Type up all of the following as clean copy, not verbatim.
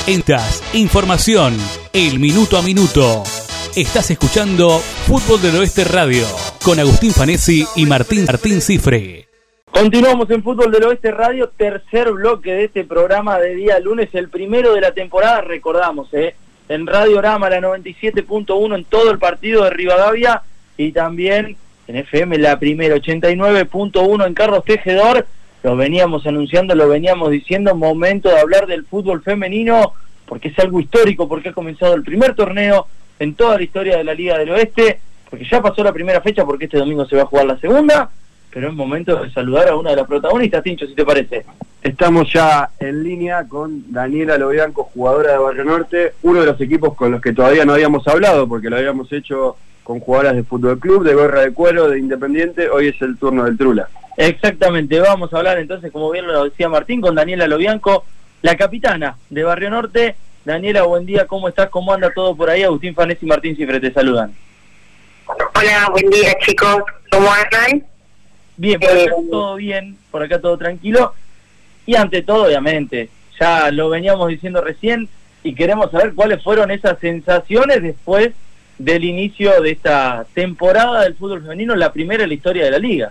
Entas, información, el minuto a minuto. Estás escuchando Fútbol del Oeste Radio con Agustín Fanesi y Martín Cifre. Continuamos en Fútbol del Oeste Radio, tercer bloque de este programa de día lunes, el primero de la temporada, recordamos, en Radio Orama, la 97.1 en todo el partido de Rivadavia y también en FM la primera, 89.1 en Carlos Tejedor. Lo veníamos anunciando, lo veníamos diciendo, momento de hablar del fútbol femenino, porque es algo histórico, porque ha comenzado el primer torneo en toda la historia de la Liga del Oeste, porque ya pasó la primera fecha, porque este domingo se va a jugar la segunda, pero es momento de saludar a una de las protagonistas, Tincho, si te parece. Estamos ya en línea con Daniela Lobianco, jugadora de Barrio Norte, uno de los equipos con los que todavía no habíamos hablado, porque lo habíamos hecho con jugadoras de Fútbol Club, de Gorra de Cuero, de Independiente. Hoy es el turno del Trula. Exactamente, vamos a hablar entonces, como bien lo decía Martín, con Daniela Lobianco, la capitana de Barrio Norte. Daniela, buen día, ¿cómo estás? ¿Cómo anda todo por ahí? Agustín Fanesi y Martín Cifre te saludan. Hola, buen día chicos, ¿cómo andan? Bien, por acá todo bien, por acá todo tranquilo. Y ante todo, obviamente, ya lo veníamos diciendo recién y queremos saber cuáles fueron esas sensaciones después del inicio de esta temporada del fútbol femenino, la primera en la historia de la liga.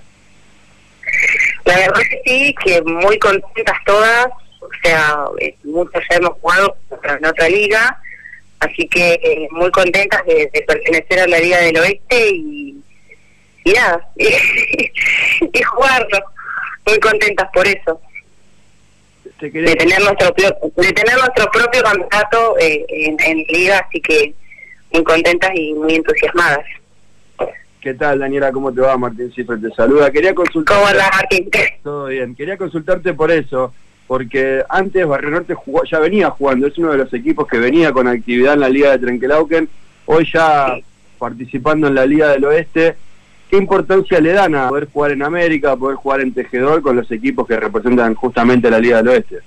La verdad que sí, que muy contentas todas, o sea, muchos ya hemos jugado en otra liga, así que muy contentas de pertenecer a la Liga del Oeste y nada, y jugarlo, muy contentas por eso. De tener nuestro propio campeonato en liga, así que muy contentas y muy entusiasmadas. ¿Qué tal, Daniela? ¿Cómo te va? Martín Cifre te saluda. Quería consultarte... ¿Cómo andás, Martín? Todo bien. Quería consultarte por eso, porque antes Barrio Norte ya venía jugando, es uno de los equipos que venía con actividad en la Liga de Trenquelauquen, hoy ya participando en la Liga del Oeste. ¿Qué importancia le dan a poder jugar en América, a poder jugar en Tejedor con los equipos que representan justamente la Liga del Oeste?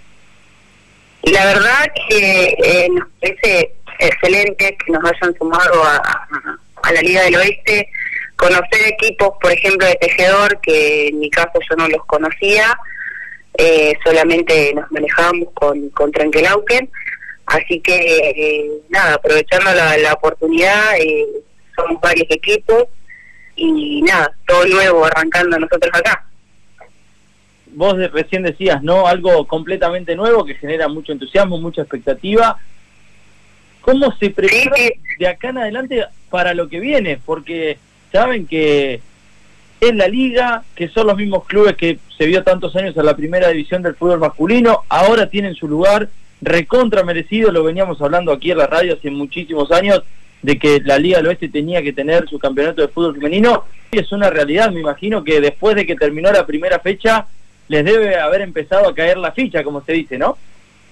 La verdad que nos parece excelente que nos hayan sumado a la Liga del Oeste, conocer equipos, por ejemplo, de Tejedor, que en mi caso yo no los conocía, solamente nos manejábamos con Trenquelauquen, así que nada, aprovechando la oportunidad, somos varios equipos, y nada, todo nuevo arrancando nosotros acá. Vos recién decías, ¿no? Algo completamente nuevo que genera mucho entusiasmo, mucha expectativa. ¿Cómo se prepara de acá en adelante para lo que viene? Porque saben que es la liga, que son los mismos clubes que se vio tantos años en la primera división del fútbol masculino, ahora tienen su lugar recontra merecido, lo veníamos hablando aquí en la radio hace muchísimos años, de que la Liga del Oeste tenía que tener su campeonato de fútbol femenino, y es una realidad. Me imagino que después de que terminó la primera fecha, les debe haber empezado a caer la ficha, como se dice, ¿no?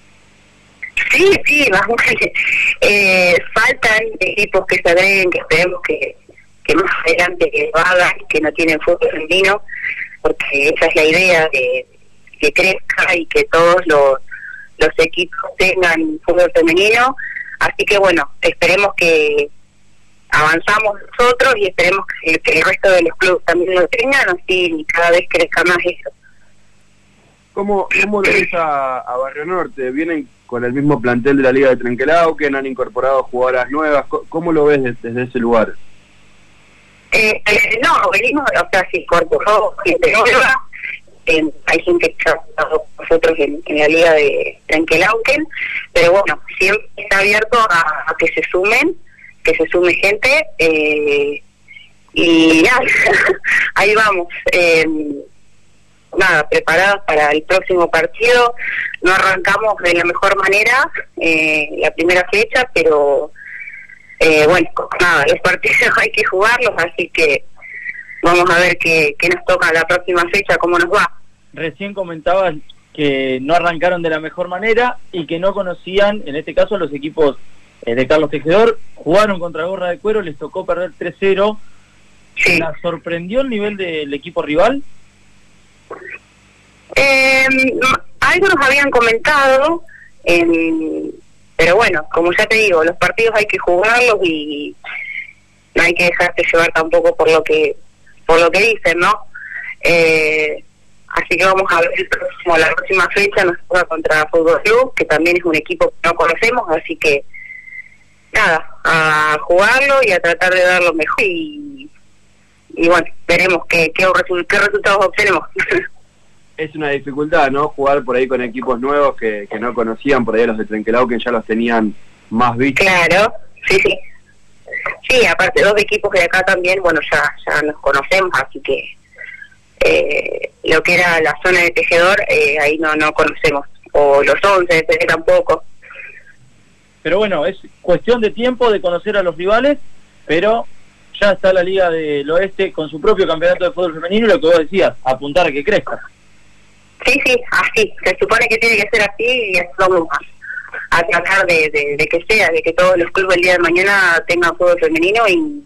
Sí, vamos, faltan equipos que se agreguen, que esperemos que más adelante lo hagan, que no tienen fútbol femenino, porque esa es la idea, de que crezca y que todos los equipos tengan fútbol femenino. Así que bueno, esperemos que avanzamos nosotros y esperemos que el resto de los clubes también lo tengan, así cada vez crezca más eso. ¿Cómo lo ves a Barrio Norte? ¿Vienen con el mismo plantel de la Liga de Trenquelauquen? ¿Han incorporado jugadoras nuevas? ¿Cómo lo ves desde ese lugar? No, venimos, o sea, se incorporó gente nueva. Hay gente que ha estado con nosotros en la Liga de Trenquelauquen, pero bueno, siempre está abierto a que se sume gente, y nada, ahí vamos, nada, preparados para el próximo partido. No arrancamos de la mejor manera la primera fecha, pero bueno, nada, los partidos hay que jugarlos, así que vamos a ver qué nos toca la próxima fecha, cómo nos va. Recién comentabas que no arrancaron de la mejor manera y que no conocían, en este caso, los equipos de Carlos Tejedor. Jugaron contra Gorra de Cuero, les tocó perder 3-0. Sí. ¿La sorprendió el nivel del equipo rival? Algo nos habían comentado, pero bueno, como ya te digo, los partidos hay que jugarlos y no hay que dejarse llevar tampoco por lo que dicen, ¿no? Así que vamos a ver la próxima fecha nos juega contra Fútbol Club, que también es un equipo que no conocemos, así que nada, a jugarlo y a tratar de dar lo mejor y bueno, veremos qué resultados obtenemos. Es una dificultad, ¿no? Jugar por ahí con equipos nuevos que no conocían, por ahí los de Trenquelauquen ya los tenían más vistos. Claro, sí. Sí, aparte 2 equipos de acá también, bueno, ya nos conocemos, así que lo que era la zona de Tejedor, ahí no conocemos, o los 11 tampoco. Pero bueno, es cuestión de tiempo de conocer a los rivales, pero ya está la Liga del Oeste con su propio campeonato de fútbol femenino y lo que vos decías, apuntar a que crezca. Sí, así, se supone que tiene que ser así y así vamos a tratar de que sea, de que todos los clubes el día de mañana tengan fútbol femenino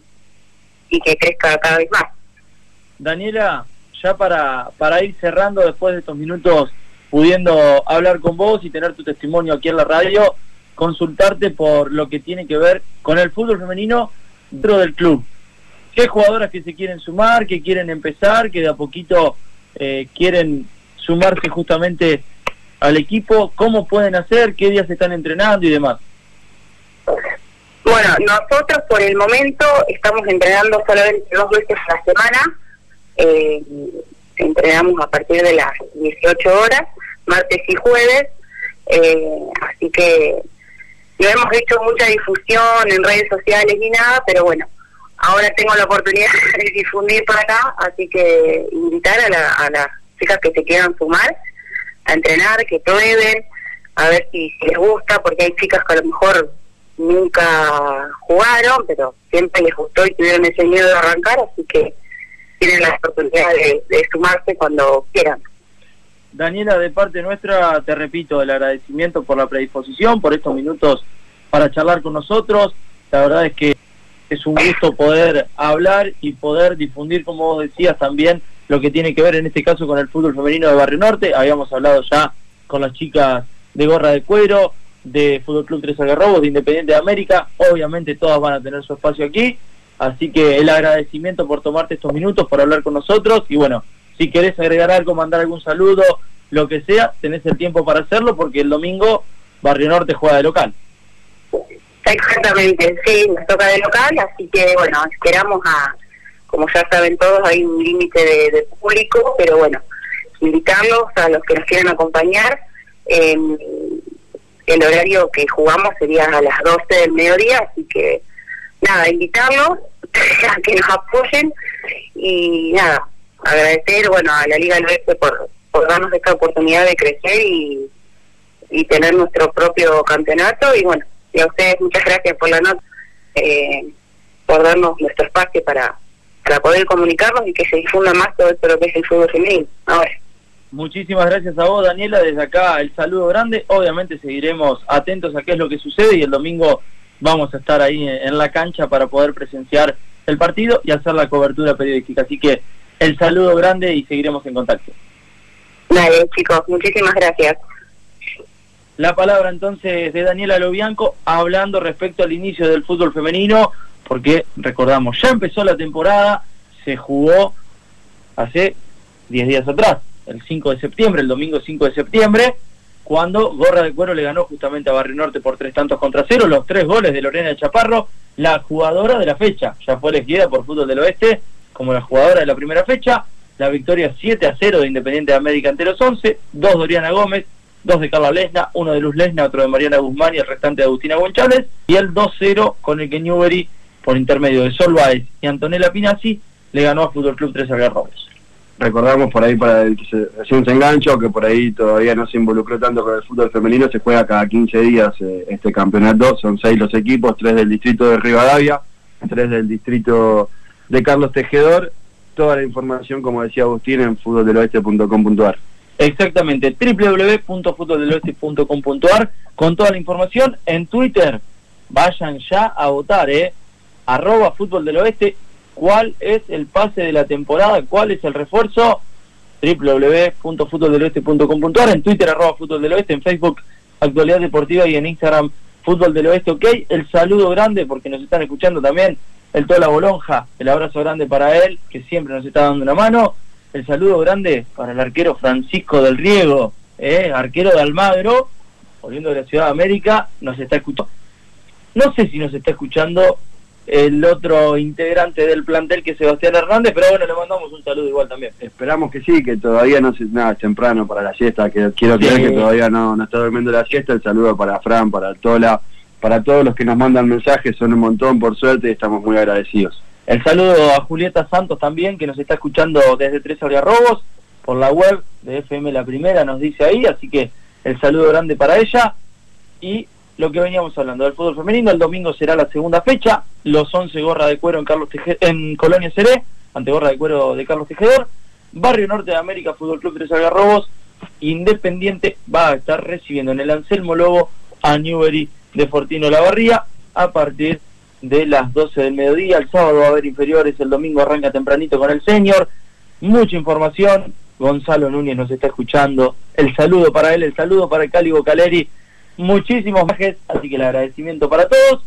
y que crezca cada vez más. Daniela, ya para ir cerrando después de estos minutos, pudiendo hablar con vos y tener tu testimonio aquí en la radio, consultarte por lo que tiene que ver con el fútbol femenino dentro del club. ¿Qué jugadoras que se quieren sumar, que quieren empezar, que de a poquito quieren sumarse justamente al equipo? ¿Cómo pueden hacer? ¿Qué días están entrenando y demás? Bueno, nosotros por el momento estamos entrenando solamente 2 veces a la semana. Entrenamos a partir de las 18 horas, martes y jueves. Así que no hemos hecho mucha difusión en redes sociales ni nada, pero bueno, ahora tengo la oportunidad de difundir por acá, así que invitar a las chicas que se quieran sumar a entrenar, que prueben, a ver si les gusta, porque hay chicas que a lo mejor nunca jugaron, pero siempre les gustó y tuvieron ese miedo de arrancar, así que tienen la oportunidad de sumarse cuando quieran. Daniela, de parte nuestra, te repito, el agradecimiento por la predisposición, por estos minutos para charlar con nosotros. La verdad es que es un gusto poder hablar y poder difundir, como vos decías, también lo que tiene que ver en este caso con el fútbol femenino de Barrio Norte. Habíamos hablado ya con las chicas de Gorra de Cuero, de Fútbol Club Tres Algarrobos, de Independiente de América. Obviamente todas van a tener su espacio aquí, así que el agradecimiento por tomarte estos minutos, por hablar con nosotros, y bueno, si querés agregar algo, mandar algún saludo, lo que sea, tenés el tiempo para hacerlo, porque el domingo Barrio Norte juega de local. Exactamente, sí, nos toca de local, así que bueno, esperamos como ya saben todos, hay un límite de público, pero bueno, invitarlos a los que nos quieran acompañar. El horario que jugamos sería a las 12 del mediodía, así que nada, invitarlos a que nos apoyen y nada, agradecer a la Liga del Oeste por darnos esta oportunidad de crecer y tener nuestro propio campeonato, y bueno, y a ustedes muchas gracias por la nota, por darnos nuestro espacio para poder comunicarnos y que se difunda más todo esto lo que es el fútbol femenino ahora. Muchísimas gracias a vos, Daniela, desde acá el saludo grande. Obviamente seguiremos atentos a qué es lo que sucede y el domingo vamos a estar ahí en la cancha para poder presenciar el partido y hacer la cobertura periodística, así que el saludo grande y seguiremos en contacto. Dale, chicos, muchísimas gracias. La palabra entonces de Daniela Lobianco, hablando respecto al inicio del fútbol femenino, porque recordamos, ya empezó la temporada, se jugó hace 10 días atrás, el 5 de septiembre, el domingo 5 de septiembre, cuando Gorra de Cuero le ganó justamente a Barrio Norte por 3-0, los 3 goles de Lorena Chaparro, la jugadora de la fecha, ya fue elegida por Fútbol del Oeste como la jugadora de la primera fecha. La victoria 7-0 de Independiente de América ante los 11, 2 de Oriana Gómez, 2 de Carla Lesna, 1 de Luz Lesna, otro de Mariana Guzmán y el restante de Agustina Gonchález, y el 2-0 con el que Newbery, por intermedio de Sol Báez y Antonella Pinazzi, le ganó a Fútbol Club Tres Algarrobos. Recordamos por ahí, para el que recién se enganchó, que por ahí todavía no se involucró tanto con el fútbol femenino, se juega cada 15 días este campeonato, son 6 los equipos, 3 del distrito de Rivadavia, 3 del distrito de Carlos Tejedor. Toda la información, como decía Agustín, en futboldeloeste.com.ar. Exactamente, www.futboldeloeste.com.ar, con toda la información. En Twitter, vayan ya a votar, @futboldeloeste, cuál es el pase de la temporada, cuál es el refuerzo, www.futboldeloeste.com.ar, en Twitter @futboldeloeste, en Facebook Actualidad Deportiva y en Instagram Fútbol del Oeste, ok. El saludo grande, porque nos están escuchando también el Tola Bolonja, el abrazo grande para él, que siempre nos está dando una mano. el saludo grande para el arquero Francisco del Riego, arquero de Almagro, volviendo de la Ciudad de América, nos está escuchando. No sé si nos está escuchando el otro integrante del plantel, que es Sebastián Hernández, pero bueno, le mandamos un saludo igual también. Esperamos que sí, que todavía no es nada, es temprano para la siesta, que quiero creer que todavía no está durmiendo la siesta. El saludo para Fran, para Tola, para todos los que nos mandan mensajes, son un montón, por suerte, y estamos muy agradecidos. El saludo a Julieta Santos también, que nos está escuchando desde Tres Algarrobos, por la web de FM La Primera, nos dice ahí, así que el saludo grande para ella. Y lo que veníamos hablando del fútbol femenino, el domingo será la segunda fecha, los 11 Gorra de Cuero en Colonia Seré, ante Gorra de Cuero de Carlos Tejedor. Barrio Norte de América, Fútbol Club Tres Algarrobos, Independiente va a estar recibiendo en el Anselmo Lobo a Newbery de Fortino Lavarría a partir de las 12 del mediodía. El sábado va a haber inferiores, el domingo arranca tempranito con el senior. Mucha información, Gonzalo Núñez nos está escuchando, el saludo para él, el saludo para el Cali Bocaleri, muchísimos mensajes, así que el agradecimiento para todos.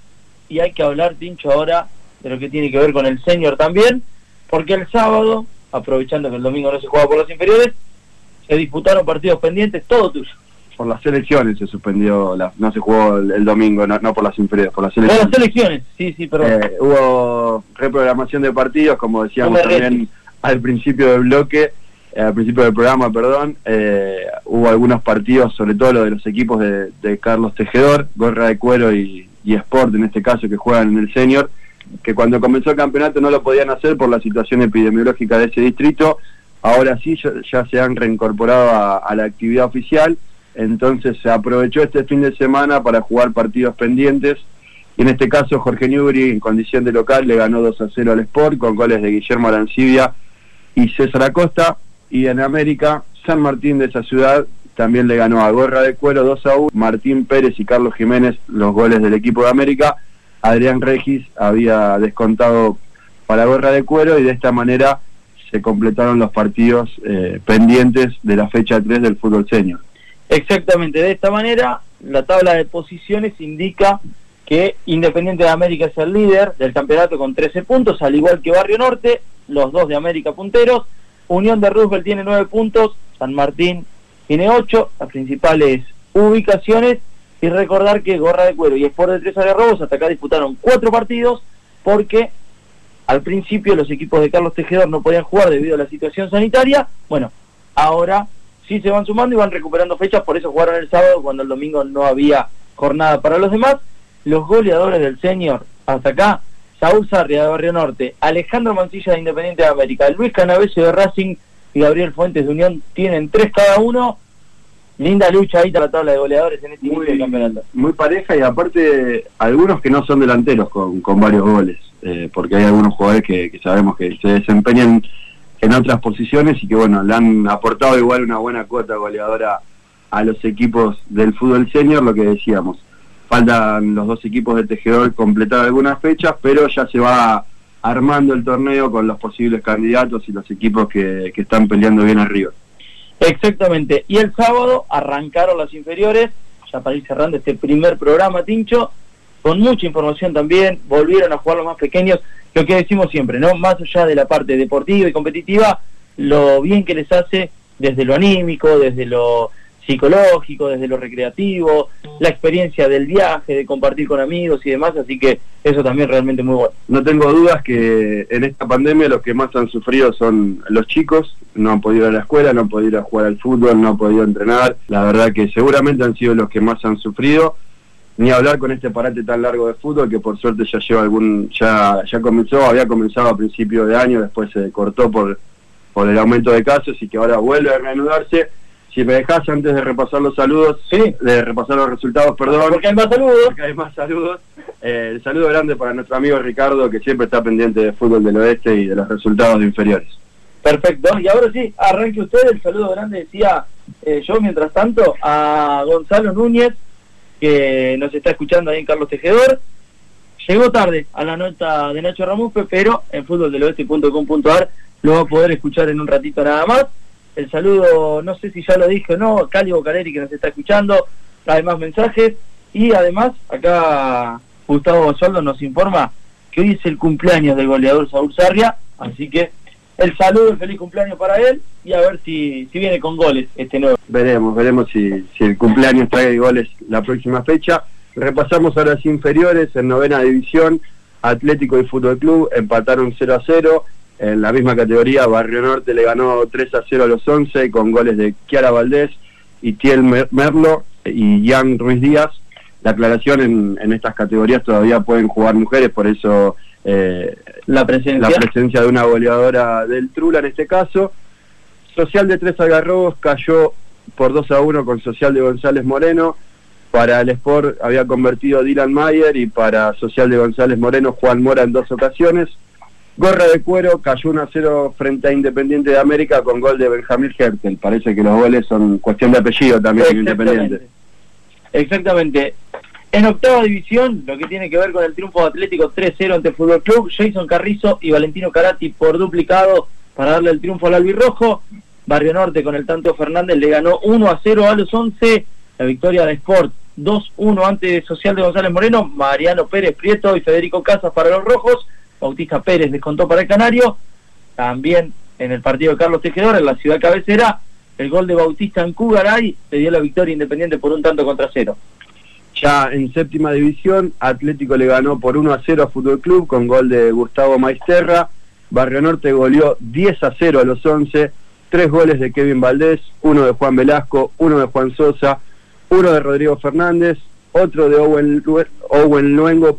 Y hay que hablar, Tincho, ahora de lo que tiene que ver con el senior también, porque el sábado, aprovechando que el domingo no se juega por las inferiores, se disputaron partidos pendientes, todo tuyo. Por las selecciones se suspendió, no se jugó el domingo, no por las inferiores, por las selecciones. Por las selecciones, sí, perdón. Hubo reprogramación de partidos, como decíamos también al principio del bloque, al principio del programa, perdón. Hubo algunos partidos, sobre todo lo de los equipos de Carlos Tejedor, Gorra de Cuero y Sport, en este caso, que juegan en el senior, que cuando comenzó el campeonato no lo podían hacer por la situación epidemiológica de ese distrito. Ahora sí, ya se han reincorporado a la actividad oficial. Entonces se aprovechó este fin de semana para jugar partidos pendientes, y en este caso Jorge Newbery, en condición de local, le ganó 2-0 al Sport, con goles de Guillermo Arancibia y César Acosta. Y en América, San Martín de esa ciudad también le ganó a Gorra de Cuero 2-1, Martín Pérez y Carlos Jiménez los goles del equipo de América. Adrián Regis había descontado para Gorra de Cuero, y de esta manera se completaron los partidos pendientes de la fecha 3 del fútbol senior. Exactamente, de esta manera la tabla de posiciones indica que Independiente de América es el líder del campeonato con 13 puntos, al igual que Barrio Norte, los dos de América punteros. Unión de Roosevelt tiene 9 puntos, San Martín tiene 8, las principales ubicaciones. Y recordar que Gorra de Cuero y Sport de Tres Algarrobos hasta acá disputaron 4 partidos, porque al principio los equipos de Carlos Tejedor no podían jugar debido a la situación sanitaria. Bueno, ahora sí se van sumando y van recuperando fechas, por eso jugaron el sábado cuando el domingo no había jornada para los demás. Los goleadores del senior hasta acá: Saúl Sarria de Barrio Norte, Alejandro Mancilla de Independiente de América, Luis Canavese de Racing y Gabriel Fuentes de Unión, tienen 3 cada uno. Linda lucha ahí la tabla de goleadores en este inicio del campeonato. Muy pareja, y aparte algunos que no son delanteros con varios goles, porque hay algunos jugadores que sabemos que se desempeñan en otras posiciones y que bueno, le han aportado igual una buena cuota goleadora a los equipos del fútbol senior. Lo que decíamos, faltan los dos equipos de Tejedor completar algunas fechas, pero ya se va armando el torneo con los posibles candidatos y los equipos que están peleando bien arriba. Exactamente, y el sábado arrancaron las inferiores, ya para ir cerrando este primer programa, Tincho, con mucha información también. Volvieron a jugar los más pequeños, lo que decimos siempre, ¿no? Más allá de la parte deportiva y competitiva, lo bien que les hace desde lo anímico, desde lo psicológico, desde lo recreativo, la experiencia del viaje, de compartir con amigos y demás, así que eso también realmente muy bueno. No tengo dudas que en esta pandemia los que más han sufrido son los chicos. No han podido ir a la escuela, no han podido ir a jugar al fútbol, no han podido entrenar. La verdad que seguramente han sido los que más han sufrido. Ni hablar con este parate tan largo de fútbol, que por suerte ya lleva había comenzado a principio de año, después se cortó por el aumento de casos, y que ahora vuelve a reanudarse. Si me dejás, antes de repasar los saludos, sí, de repasar los resultados, perdón. Porque hay más saludos. Porque hay más saludos. El saludo grande para nuestro amigo Ricardo, que siempre está pendiente de fútbol del oeste y de los resultados de inferiores. Perfecto, y ahora sí, arranque usted. El saludo grande, decía yo mientras tanto, a Gonzalo Núñez, que nos está escuchando ahí en Carlos Tejedor. Llegó tarde a la nota de Nacho Ramuspe, pero en futboldeloeste.com.ar lo va a poder escuchar en un ratito nada más. El saludo, no sé si ya lo dije o no, a Cali Bocaleri, que nos está escuchando, trae más mensajes. Y además, acá Gustavo Basualdo nos informa que hoy es el cumpleaños del goleador Saúl Sarria, así que el saludo, el feliz cumpleaños para él, y a ver si viene con goles este nuevo. Veremos si el cumpleaños trae goles la próxima fecha. Repasamos ahora las inferiores. En 9ª división, Atlético y Fútbol Club empataron 0-0. En la misma categoría, Barrio Norte le ganó 3-0 a los 11 con goles de Kiara Valdés, Itiel Merlo y Jan Ruiz Díaz. La aclaración, en estas categorías todavía pueden jugar mujeres, por eso la presencia de una goleadora del Trula en este caso. Social de Tres Algarrobos cayó por 2-1 con Social de González Moreno. Para el Sport había convertido Dylan Mayer, y para Social de González Moreno Juan Mora en 2 ocasiones. Gorra de Cuero cayó 1-0 frente a Independiente de América con gol de Benjamín Hertel. Parece que los goles son cuestión de apellido también en Independiente. Exactamente. En 8ª división, lo que tiene que ver con el triunfo de Atlético 3-0 ante Fútbol Club, Jason Carrizo y Valentino Carati por duplicado para darle el triunfo al albirrojo. Barrio Norte con el tanto Fernández le ganó 1-0 a los 11. La victoria de Sport 2-1 ante Social de González Moreno, Mariano Pérez Prieto y Federico Casas para los rojos. Bautista Pérez descontó para el Canario. También en el partido de Carlos Tejedor, en la ciudad cabecera, el gol de Bautista en Cugaray le dio la victoria Independiente por 1-0. Ya en 7ª división, Atlético le ganó por 1-0 a Fútbol Club con gol de Gustavo Maisterra. Barrio Norte goleó 10-0 a los 11, 3 goles de Kevin Valdés, 1 de Juan Velasco, 1 de Juan Sosa, 1 de Rodrigo Fernández, otro de Owen Luengo,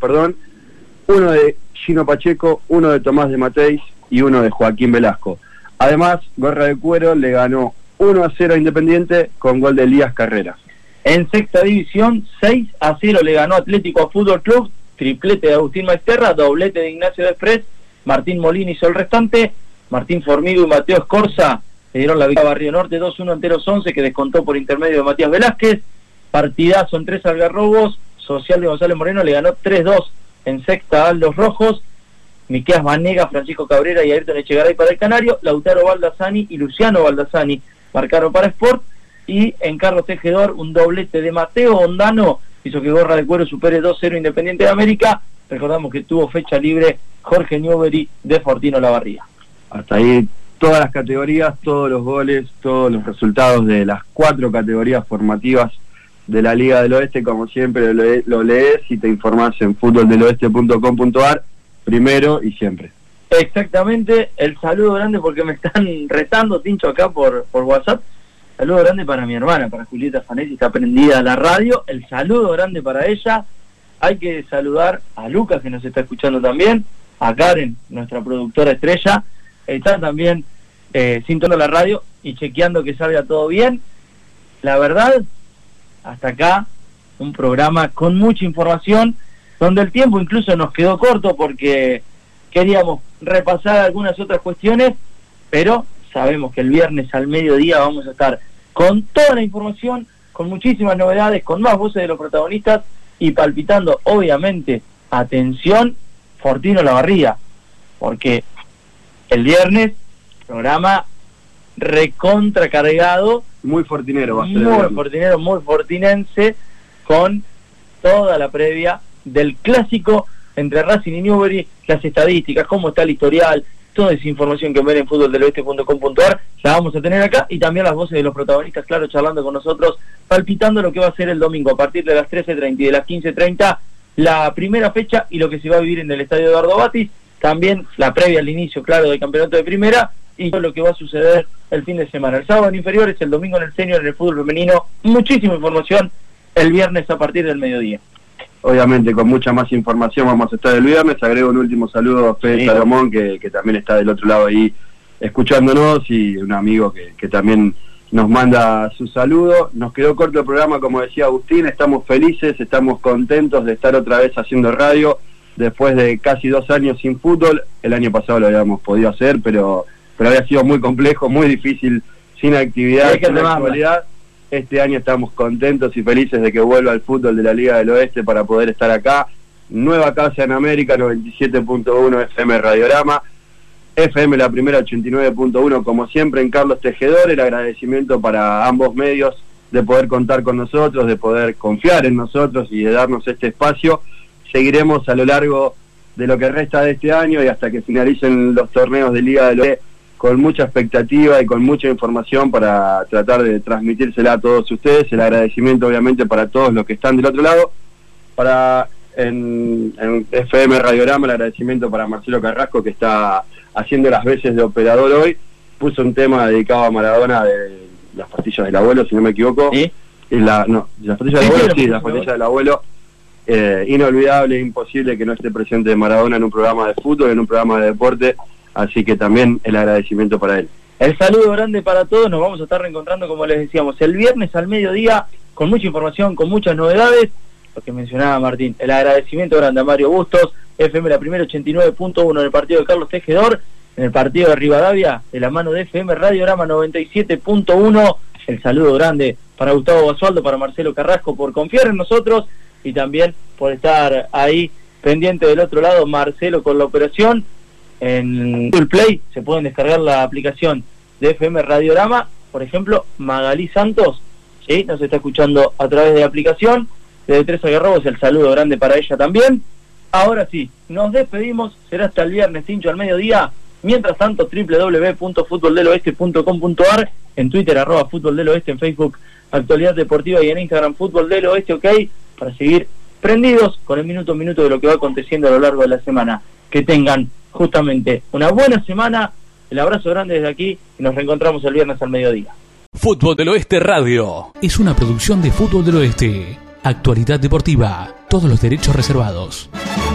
1 de Gino Pacheco, 1 de Tomás de Mateis y 1 de Joaquín Velasco. Además, Gorra de Cuero le ganó 1-0 a Independiente con gol de Elías Carreras. En 6ª división, 6-0 le ganó Atlético a Fútbol Club, triplete de Agustín Maisterra, doblete de Ignacio Desprez, Martín Molina hizo el restante, Martín Formigo y Mateo Escorza le dieron la victoria a Barrio Norte 2-1 ante los 11, que descontó por intermedio de Matías Velázquez. Partidazo en 3 Algarrobos, Social de González Moreno le ganó 3-2 en 6ª a los rojos, Miqueas Vanega, Francisco Cabrera y Ayrton Echegaray para el Canario, Lautaro Baldassani y Luciano Baldassani marcaron para Sport. Y en Carlos Tejedor, un doblete de Mateo Ondano hizo que Gorra de Cuero supere 2-0 Independiente de América. Recordamos que tuvo fecha libre Jorge Newbery de Fortino Lavarría. Hasta ahí todas las categorías, todos los goles, todos los resultados de las 4 categorías formativas de la Liga del Oeste. Como siempre lo lees y te informás en futboldeloeste.com.ar primero y siempre. Exactamente. El saludo grande, porque me están retando, Tincho, acá por WhatsApp. Saludo grande para mi hermana, para Julieta Fanesi, está prendida a la radio. El saludo grande para ella. Hay que saludar a Lucas, que nos está escuchando también, a Karen, nuestra productora estrella, está también sintonando la radio y chequeando que salga todo bien. La verdad, hasta acá un programa con mucha información, donde el tiempo incluso nos quedó corto porque queríamos repasar algunas otras cuestiones, pero sabemos que el viernes al mediodía vamos a estar con toda la información, con muchísimas novedades, con más voces de los protagonistas y palpitando, obviamente, atención, Fortino Lavarría, porque el viernes, programa recontra cargado, muy fortinero va a ser. Muy fortinero, muy fortinense, con toda la previa del clásico entre Racing y Newbery, las estadísticas, cómo está el historial, toda esa información que ven en futboldeloeste.com.ar la vamos a tener acá, y también las voces de los protagonistas, claro, charlando con nosotros, palpitando lo que va a ser el domingo a partir de las 13:30 y de las 15:30, la primera fecha y lo que se va a vivir en el estadio Eduardo Batis, también la previa al inicio, claro, del campeonato de primera, y todo lo que va a suceder el fin de semana, el sábado en inferiores, el domingo en el senior, en el fútbol femenino, muchísima información el viernes a partir del mediodía. Obviamente con mucha más información vamos a estar el viernes. Agrego un último saludo a Fede Salomón, que también está del otro lado ahí escuchándonos, y un amigo que también nos manda su saludo. Nos quedó corto el programa, como decía Agustín, estamos felices, estamos contentos de estar otra vez haciendo radio después de casi 2 años sin fútbol. El año pasado lo habíamos podido hacer, pero había sido muy complejo, muy difícil, sin actividad, sin actualidad. Este año estamos contentos y felices de que vuelva el fútbol de la Liga del Oeste para poder estar acá. Nueva casa en América, 97.1 FM Radiorama, FM La Primera 89.1, como siempre en Carlos Tejedor. El agradecimiento para ambos medios de poder contar con nosotros, de poder confiar en nosotros y de darnos este espacio. Seguiremos a lo largo de lo que resta de este año y hasta que finalicen los torneos de Liga del Oeste con mucha expectativa y con mucha información para tratar de transmitírsela a todos ustedes. El agradecimiento obviamente para todos los que están del otro lado. En FM Radiorama, el agradecimiento para Marcelo Carrasco, que está haciendo las veces de operador hoy. Puso un tema dedicado a Maradona de las pastillas del abuelo, si no me equivoco. ¿Sí? Las pastillas del abuelo, sí, las pastillas del abuelo. Inolvidable, imposible que no esté presente Maradona en un programa de fútbol, en un programa de deporte, así que también el agradecimiento para él. El saludo grande para todos, nos vamos a estar reencontrando, como les decíamos, el viernes al mediodía, con mucha información, con muchas novedades, lo que mencionaba Martín, el agradecimiento grande a Mario Bustos, FM La Primera 89.1 en el partido de Carlos Tejedor, en el partido de Rivadavia, de la mano de FM Radiorama 97.1, el saludo grande para Gustavo Basualdo, para Marcelo Carrasco, por confiar en nosotros, y también por estar ahí pendiente del otro lado, Marcelo con la operación. En Google Play se pueden descargar la aplicación de FM Radiorama, por ejemplo, Magalí Santos, ¿sí? Nos está escuchando a través de la aplicación, desde Teresa Garrobos, el saludo grande para ella también. Ahora sí, nos despedimos, será hasta el viernes, Tincho, al mediodía. Mientras tanto, www.futboldeloeste.com.ar, en Twitter, @Fútbol del Oeste, en Facebook, Actualidad Deportiva, y en Instagram, Fútbol del Oeste, ok, para seguir prendidos con el minuto a minuto de lo que va aconteciendo a lo largo de la semana. Que tengan justamente una buena semana, el abrazo grande desde aquí, y nos reencontramos el viernes al mediodía. Fútbol del Oeste Radio es una producción de Fútbol del Oeste. Actualidad deportiva, todos los derechos reservados.